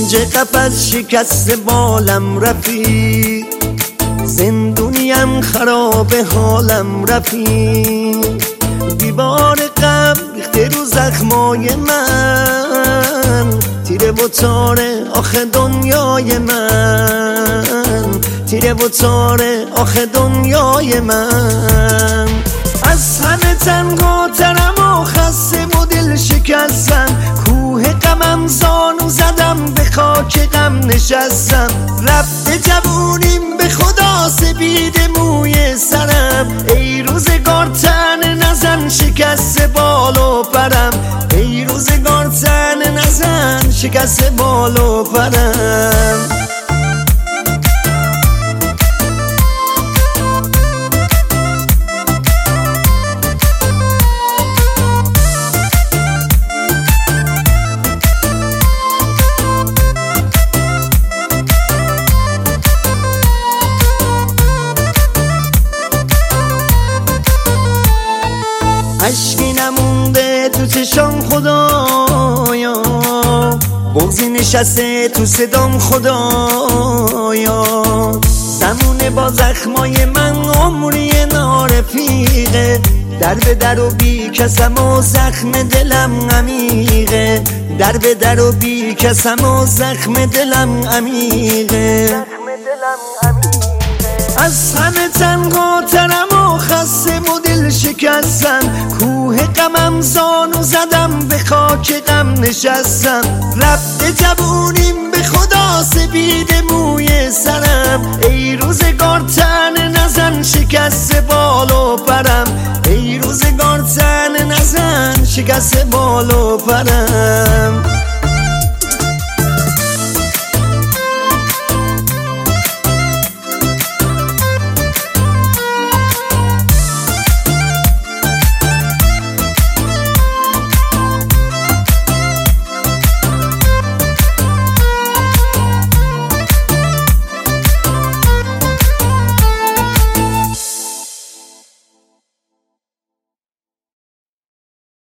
کنج قفس شکست بالم رفیق، زندونیم خراب حالم رفیق. دیوار غم ریخته رو زخمای من، تیره و تاره آخه دنیای من، تیره و تاره آخه دنیای من. از همه تنهاترم و خسته و دل شکستم، کوه غمم زانو زدم به خاک غم نشستم. رفته جوونیم به خدا سپید موی سرم، ای روزگار تن نزن شکست بال و پرم، ای روزگار تن نزن شکست بال و پرم. عشقی نمونده تو چشام خدایا، بغضی نشسته تو صدام خدایا. زمونه با زخمای من عمری نارفیقه، در به در و بی کسم و زخم دلم عمیقه، در به در و بی کسم و زخم دلم عمیقه. از همه تنهاترم و خسته و دل شکستم، کوه غمم زانو زدم به خاک غم نشستم. رفته جوونیم به خدا سپید موی سرم، ای روزگار تن نزن شکست بال و پرم، ای روزگار تن نزن شکست بال و پرم.